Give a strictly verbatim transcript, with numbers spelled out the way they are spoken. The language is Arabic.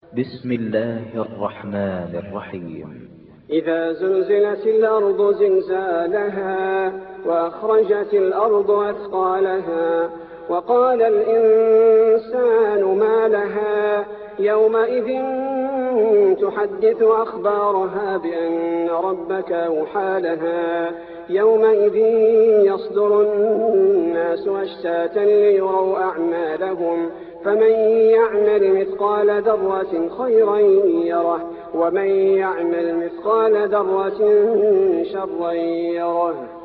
بسم الله الرحمن الرحيم. إذا زلزلت الأرض زلزالها وأخرجت الأرض أثقالها وقال الإنسان ما لها يومئذ تحدث أخبارها بأن ربك أوحى لها يومئذ يصدر الناس أشتاتا ليروا أعمالهم فمن يعمل مثقال ذرة خيرا يره ومن يعمل مثقال ذرة شرا يره.